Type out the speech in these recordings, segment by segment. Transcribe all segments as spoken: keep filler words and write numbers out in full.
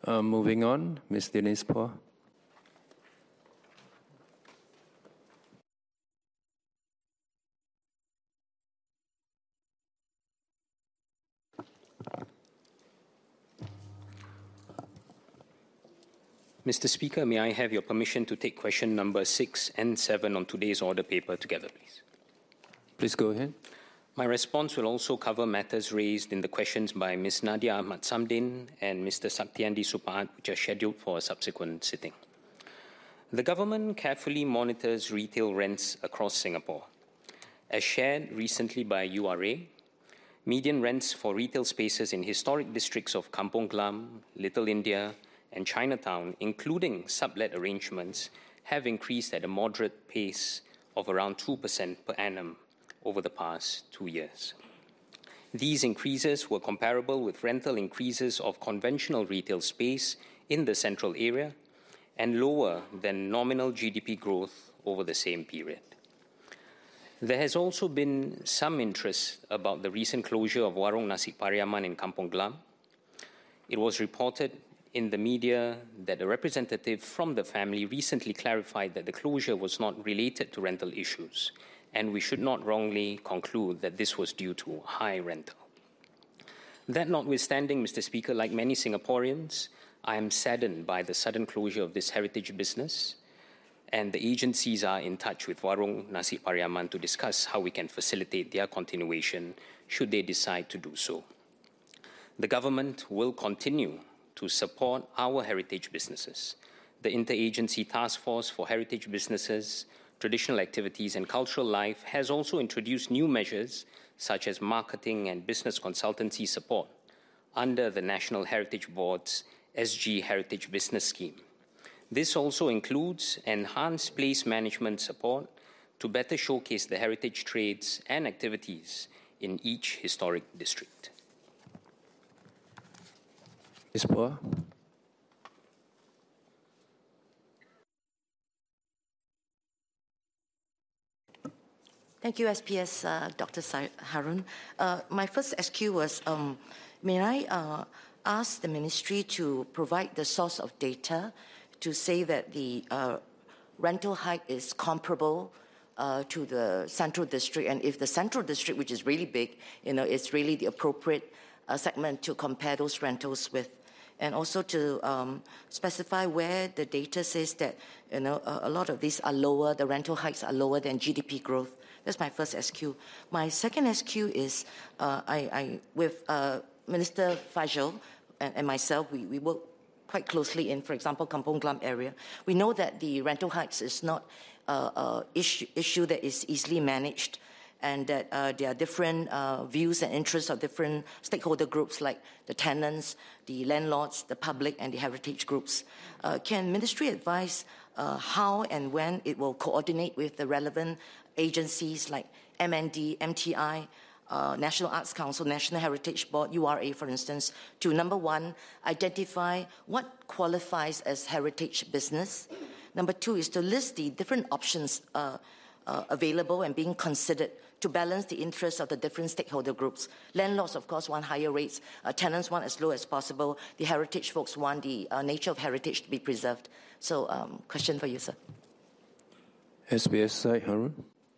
Uh, moving on, Miz Denise Phua. Mister Speaker, may I have your permission to take question number six and seven on today's order paper together, please? Please go ahead. My response will also cover matters raised in the questions by Miz Nadia Ahmad Samdin and Mister Saktiandi Supaat, which are scheduled for a subsequent sitting. The government carefully monitors retail rents across Singapore. As shared recently by U R A, median rents for retail spaces in historic districts of Kampong Glam, Little India, and Chinatown, including sublet arrangements, have increased at a moderate pace of around two percent per annum over the past two years. These increases were comparable with rental increases of conventional retail space in the central area and lower than nominal G D P growth over the same period. There has also been some interest about the recent closure of Warung Nasi Pariaman in Kampong Glam. It was reported in the media that a representative from the family recently clarified that the closure was not related to rental issues, and we should not wrongly conclude that this was due to high rental. That notwithstanding, Mister Speaker, like many Singaporeans, I am saddened by the sudden closure of this heritage business, and the agencies are in touch with Warung Nasi Pariaman to discuss how we can facilitate their continuation should they decide to do so. The government will continue to support our heritage businesses. The Interagency Task Force for Heritage Businesses, Traditional Activities and Cultural Life has also introduced new measures such as marketing and business consultancy support under the National Heritage Board's S G Heritage Business Scheme. This also includes enhanced place management support to better showcase the heritage trades and activities in each historic district. Miz Phua. Thank you, S P S, uh, Doctor Harun. Uh, my first S Q was, um, may I uh, ask the Ministry to provide the source of data to say that the uh, rental hike is comparable uh, to the Central District, and if the Central District, which is really big, you know, it's really the appropriate uh, segment to compare those rentals with. And also to um, specify where the data says that, you know, a, a lot of these are lower, the rental hikes are lower than G D P growth. That's my first S Q. My second S Q is, uh, I, I, with uh, Minister Fajal and, and myself, we, we work quite closely in, for example, Kampong Glam area. We know that the rental hikes is not an uh, issue, issue that is easily managed, and that uh, there are different uh, views and interests of different stakeholder groups like the tenants, the landlords, the public, and the heritage groups. Uh, can Ministry advise uh, how and when it will coordinate with the relevant agencies like M N D, M T I, uh, National Arts Council, National Heritage Board, U R A, for instance, to, number one, identify what qualifies as heritage business. Number two is to list the different options uh, uh, available and being considered to balance the interests of the different stakeholder groups. Landlords, of course, want higher rates. Uh, tenants want as low as possible. The heritage folks want the uh, nature of heritage to be preserved. So, um, question for you, sir. S B S Sai Harun.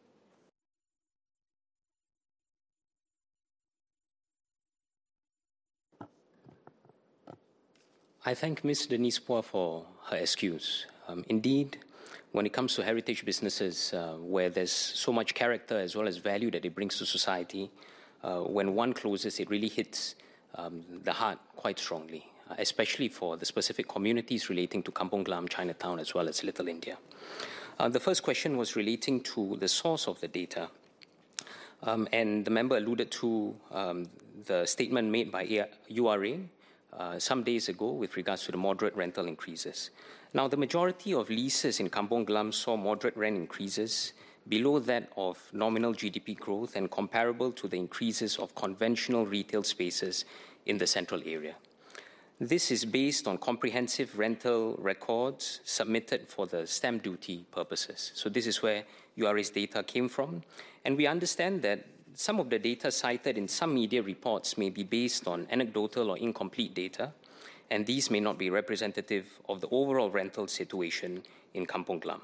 I thank Miz Denise Phua for her S Qs. Um, indeed, when it comes to heritage businesses, uh, where there's so much character as well as value that it brings to society, uh, when one closes, it really hits um, the heart quite strongly, uh, especially for the specific communities relating to Kampong Glam, Chinatown, as well as Little India. Uh, the first question was relating to the source of the data. Um, and the member alluded to um, the statement made by U R A uh, some days ago with regards to the moderate rental increases. Now, the majority of leases in Kampong Glam saw moderate rent increases below that of nominal G D P growth and comparable to the increases of conventional retail spaces in the central area. This is based on comprehensive rental records submitted for the stamp duty purposes. So this is where U R A's data came from. And we understand that some of the data cited in some media reports may be based on anecdotal or incomplete data. and these may not be representative of the overall rental situation in Kampong Glam.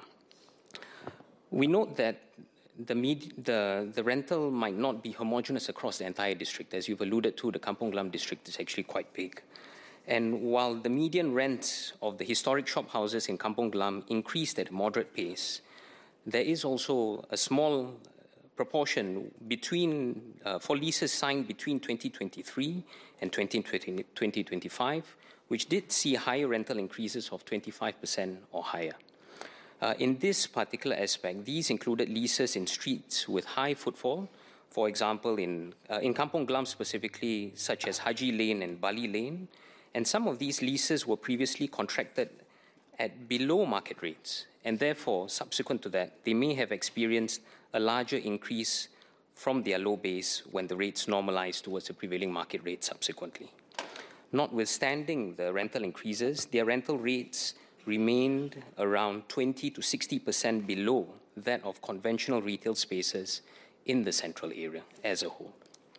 We note that the, med the, the rental might not be homogeneous across the entire district. As you've alluded to, the Kampong Glam district is actually quite big. And while the median rent of the historic shop houses in Kampong Glam increased at a moderate pace, there is also a small proportion between, uh, for leases signed between twenty twenty-three and twenty twenty-five, which did see higher rental increases of twenty-five percent or higher. Uh, in this particular aspect, these included leases in streets with high footfall, for example, in, uh, in Kampong Glam specifically, such as Haji Lane and Bali Lane, and some of these leases were previously contracted at below market rates, and therefore, subsequent to that, they may have experienced a larger increase from their low base when the rates normalized towards the prevailing market rate subsequently. Notwithstanding the rental increases, their rental rates remained around twenty to sixty percent below that of conventional retail spaces in the central area as a whole.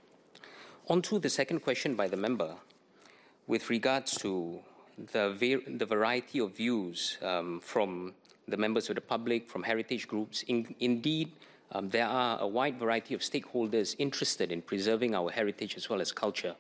On to the second question by the member with regards to the, the variety of views um, from the members of the public, from heritage groups. In, indeed, um, there are a wide variety of stakeholders interested in preserving our heritage as well as culture.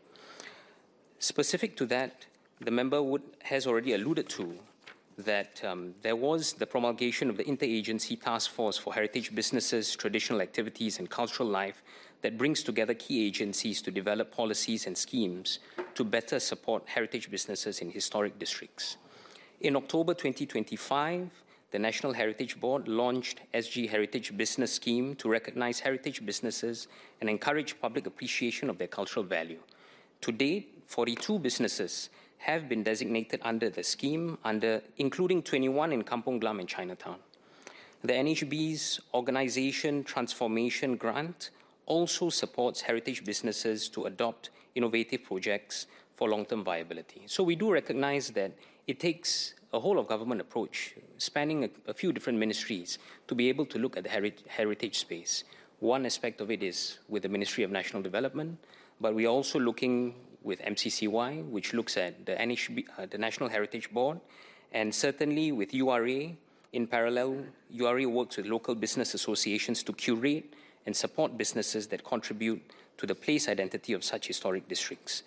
Specific to that, the member would, has already alluded to that um, there was the promulgation of the Interagency Task Force for Heritage Businesses, Traditional Activities and Cultural Life that brings together key agencies to develop policies and schemes to better support heritage businesses in historic districts. In October twenty twenty-five, the National Heritage Board launched S G Heritage Business Scheme to recognize heritage businesses and encourage public appreciation of their cultural value. To date, forty-two businesses have been designated under the scheme, under, including twenty-one in Kampong Glam and Chinatown. The N H B's Organization Transformation Grant also supports heritage businesses to adopt innovative projects for long-term viability. So we do recognize that it takes a whole-of-government approach spanning a, a few different ministries to be able to look at the heri heritage space. One aspect of it is with the Ministry of National Development, but we're also looking with M C C Y, which looks at the, N H B, uh, the National Heritage Board, and certainly with U R A. In parallel, U R A works with local business associations to curate and support businesses that contribute to the place identity of such historic districts.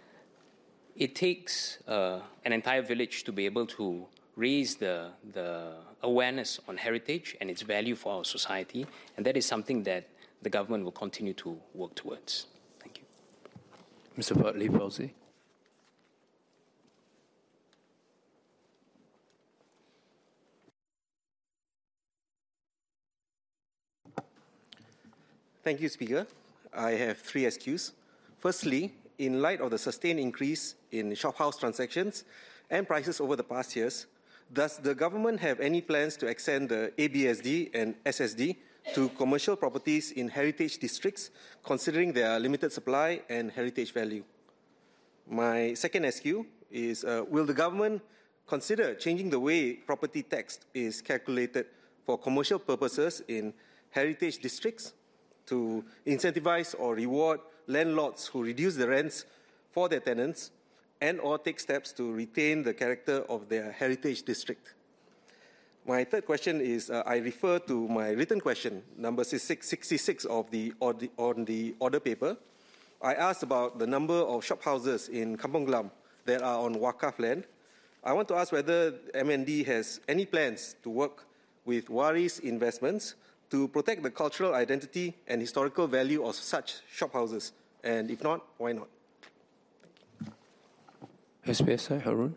It takes uh, an entire village to be able to raise the, the awareness on heritage and its value for our society, and that is something that the government will continue to work towards. Thank you. Mister Fadli Fauzi. Thank you, Speaker. I have three S Qs. Firstly, in light of the sustained increase in shophouse transactions and prices over the past years, does the government have any plans to extend the A B S D and S S D to commercial properties in heritage districts, considering their limited supply and heritage value? My second S Q is, uh, will the government consider changing the way property tax is calculated for commercial purposes in heritage districts to incentivize or reward landlords who reduce the rents for their tenants and or take steps to retain the character of their heritage district? My third question is, uh, I refer to my written question, number sixty-six of the, on the order paper. I asked about the number of shophouses in Kampong Glam that are on Wakaf land. I want to ask whether M N D has any plans to work with Waris Investments to protect the cultural identity and historical value of such shophouses, and if not, why not? S P S I, Harun.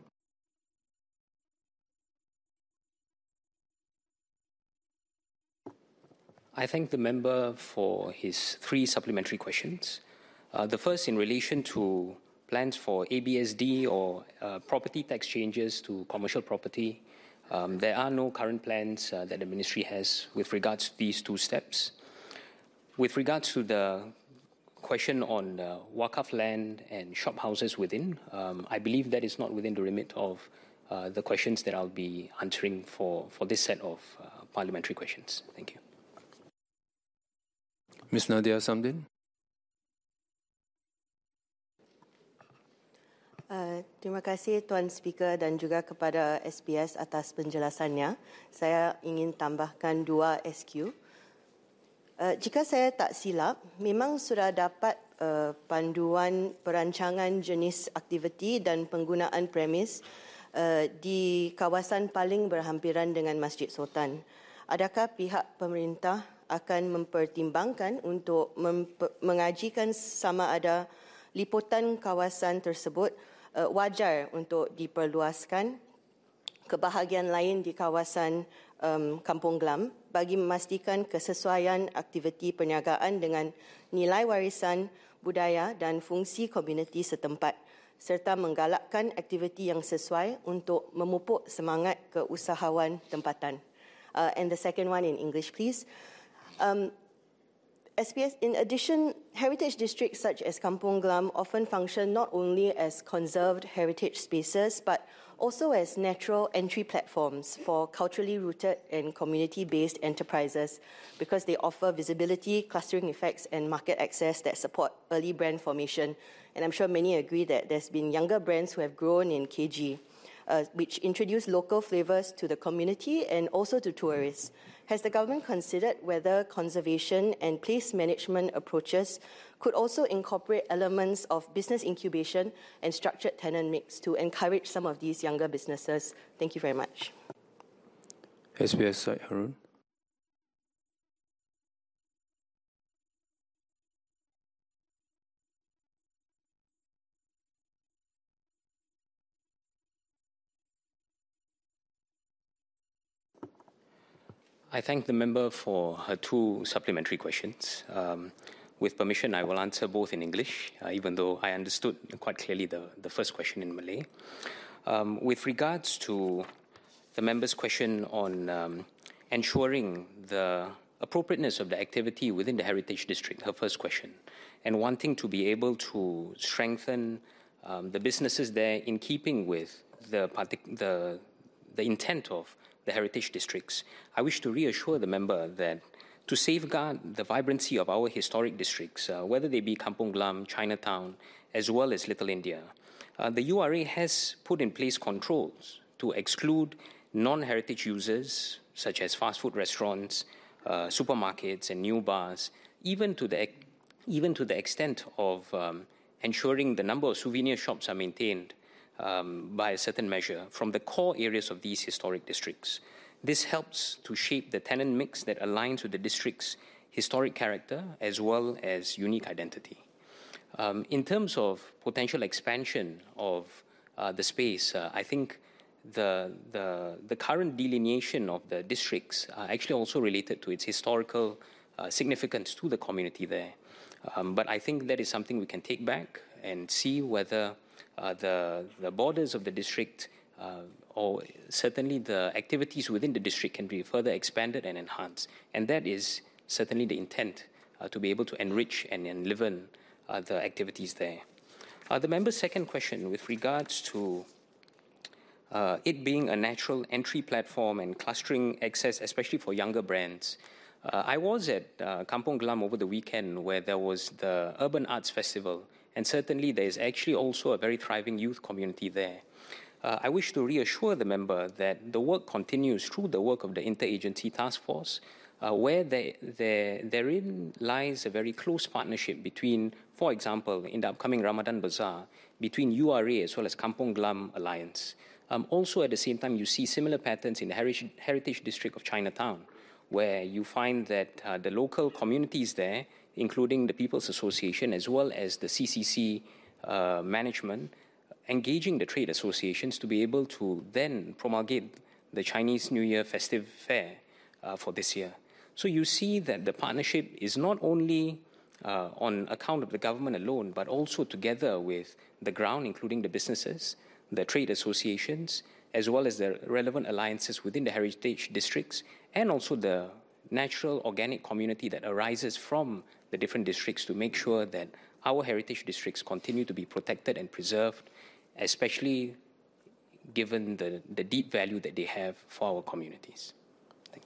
I thank the member for his three supplementary questions. Uh, the first in relation to plans for A B S D or uh, property tax changes to commercial property. Um, there are no current plans uh, that the ministry has with regards to these two steps. With regards to the question on uh, Wakaf land and shop houses within, um, I believe that is not within the remit of uh, the questions that I'll be answering for, for this set of uh, parliamentary questions. Thank you. Miz Nadia Samdin. Uh, terima kasih Tuan Speaker dan juga kepada S P S atas penjelasannya. Saya ingin tambahkan dua S Q. Uh, jika saya tak silap, memang sudah dapat uh, panduan perancangan jenis aktiviti dan penggunaan premis uh, di kawasan paling berhampiran dengan Masjid Sultan. Adakah pihak pemerintah akan mempertimbangkan untuk mengajikan sama ada liputan kawasan tersebut Uh, wajar untuk diperluaskan ke bahagian lain di kawasan um, Kampung Glam bagi memastikan kesesuaian aktiviti perniagaan dengan nilai warisan budaya dan fungsi komuniti setempat serta menggalakkan aktiviti yang sesuai untuk memupuk semangat keusahawan tempatan. Uh, and the second one in English, please. Um, S P S, in addition, heritage districts such as Kampung Glam often function not only as conserved heritage spaces, but also as natural entry platforms for culturally rooted and community-based enterprises because they offer visibility, clustering effects, and market access that support early brand formation. And I'm sure many agree that there's been younger brands who have grown in K G, uh, which introduce local flavors to the community and also to tourists. Has the government considered whether conservation and place management approaches could also incorporate elements of business incubation and structured tenant mix to encourage some of these younger businesses? Thank you very much. S P S Syed Harun. I thank the member for her two supplementary questions. Um, with permission, I will answer both in English, uh, even though I understood quite clearly the, the first question in Malay. Um, with regards to the member's question on um, ensuring the appropriateness of the activity within the Heritage District, her first question, and wanting to be able to strengthen um, the businesses there in keeping with the, the, the intent of the heritage districts, I wish to reassure the member that to safeguard the vibrancy of our historic districts, uh, whether they be Kampung Glam, Chinatown, as well as Little India, uh, the U R A has put in place controls to exclude non-heritage users, such as fast food restaurants, uh, supermarkets, and new bars, even to the, even to the extent of um, ensuring the number of souvenir shops are maintained Um, by a certain measure from the core areas of these historic districts. This helps to shape the tenant mix that aligns with the district's historic character as well as unique identity. Um, in terms of potential expansion of uh, the space, uh, I think the, the, the current delineation of the districts are actually also related to its historical uh, significance to the community there. Um, but I think that is something we can take back and see whether Uh, the, the borders of the district uh, or certainly the activities within the district can be further expanded and enhanced. And that is certainly the intent, uh, to be able to enrich and enliven uh, the activities there. Uh, the member's second question with regards to uh, it being a natural entry platform and clustering access, especially for younger brands. Uh, I was at uh, Kampung Glam over the weekend where there was the Urban Arts Festival. And certainly there is actually also a very thriving youth community there. Uh, I wish to reassure the member that the work continues through the work of the Interagency Task Force, uh, where there, there, therein lies a very close partnership between, for example, in the upcoming Ramadan Bazaar, between U R A as well as Kampung Glam Alliance. Um, also, at the same time, you see similar patterns in the Heritage, Heritage District of Chinatown, where you find that uh, the local communities there, including the People's Association as well as the C C C uh, management, engaging the trade associations to be able to then promulgate the Chinese New Year festive fair uh, for this year. So you see that the partnership is not only uh, on account of the government alone, but also together with the ground, including the businesses, the trade associations, as well as the relevant alliances within the heritage districts, and also the natural organic community that arises from the different districts to make sure that our heritage districts continue to be protected and preserved, especially given the, the deep value that they have for our communities. Thank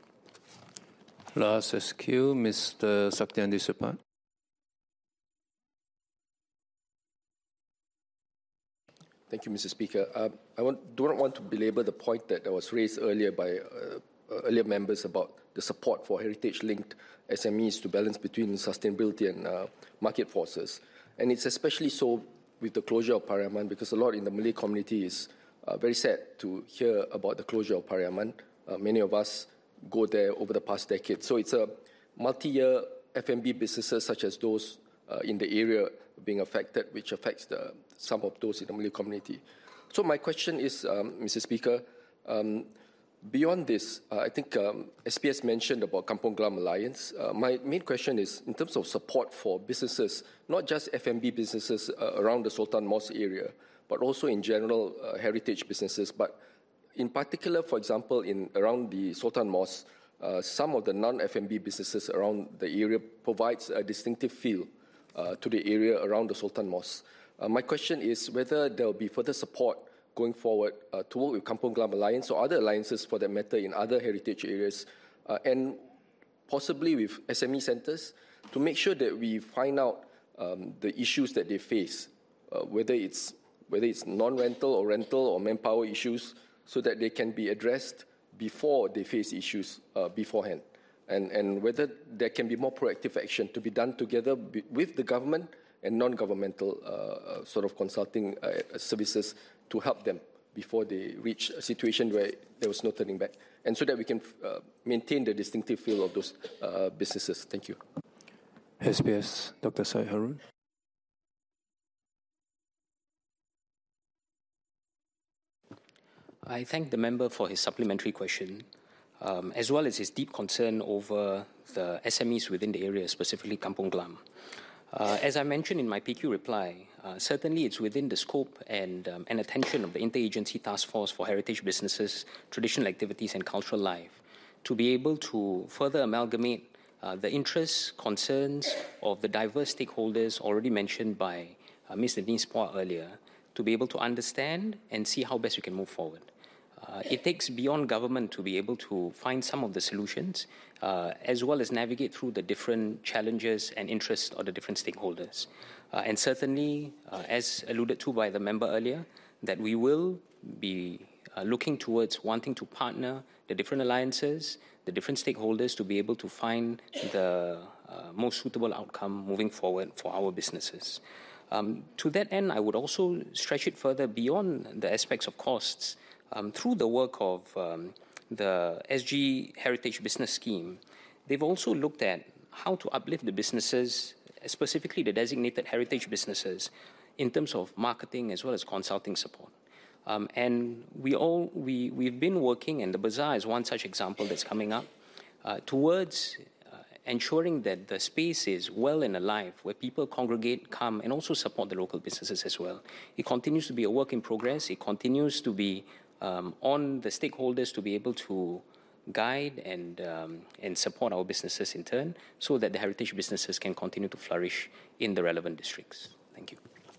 you. Last S Q, Mister Saktiandi Supaat. Thank you, Mister Speaker. Uh, I want, do not want to belabor the point that was raised earlier by uh, earlier members about the support for heritage-linked S M Es to balance between sustainability and uh, market forces. And it's especially so with the closure of Pariaman, because a lot in the Malay community is uh, very sad to hear about the closure of Pariaman. Uh, many of us go there over the past decade. So it's a multi-year F and B businesses such as those uh, in the area being affected, which affects the, some of those in the Malay community. So my question is, um, Mister Speaker, um, beyond this, uh, I think um, S P S mentioned about Kampong Glam Alliance. Uh, my main question is in terms of support for businesses, not just F and B businesses uh, around the Sultan Mosque area, but also in general uh, heritage businesses. But in particular, for example, in around the Sultan Mosque, uh, some of the non-F and B businesses around the area provides a distinctive feel uh, to the area around the Sultan Mosque. Uh, my question is whether there will be further support going forward uh, to work with Kampong Glam Alliance or other alliances for that matter in other heritage areas, uh, and possibly with S M E centres to make sure that we find out um, the issues that they face, uh, whether it's whether it's non-rental or rental or manpower issues, so that they can be addressed before they face issues uh, beforehand, and, and whether there can be more proactive action to be done together be, with the government and non-governmental uh, sort of consulting uh, services to help them before they reach a situation where there was no turning back, and so that we can uh, maintain the distinctive feel of those uh, businesses. Thank you. S P S, Doctor Syed Harun. I thank the member for his supplementary question, um, as well as his deep concern over the S M Es within the area, specifically Kampong Glam. Uh, as I mentioned in my P Q reply, uh, certainly it's within the scope and, um, and attention of the Interagency Task Force for Heritage Businesses, Traditional Activities and Cultural Life to be able to further amalgamate uh, the interests, concerns of the diverse stakeholders already mentioned by uh, Miz Denise Poa earlier, to be able to understand and see how best we can move forward. Uh, it takes beyond government to be able to find some of the solutions, uh, as well as navigate through the different challenges and interests of the different stakeholders. Uh, and certainly, uh, as alluded to by the member earlier, that we will be uh, looking towards wanting to partner the different alliances, the different stakeholders to be able to find the uh, most suitable outcome moving forward for our businesses. Um, to that end, I would also stretch it further beyond the aspects of costs. Um, through the work of um, the S G Heritage Business Scheme, they've also looked at how to uplift the businesses, specifically the designated heritage businesses, in terms of marketing as well as consulting support. Um, and we all, we, we've been working, and the Bazaar is one such example that's coming up, uh, towards uh, ensuring that the space is well and alive, where people congregate, come, and also support the local businesses as well. It continues to be a work in progress. It continues to be Um, on the stakeholders to be able to guide and, um, and support our businesses in turn, so that the heritage businesses can continue to flourish in the relevant districts. Thank you.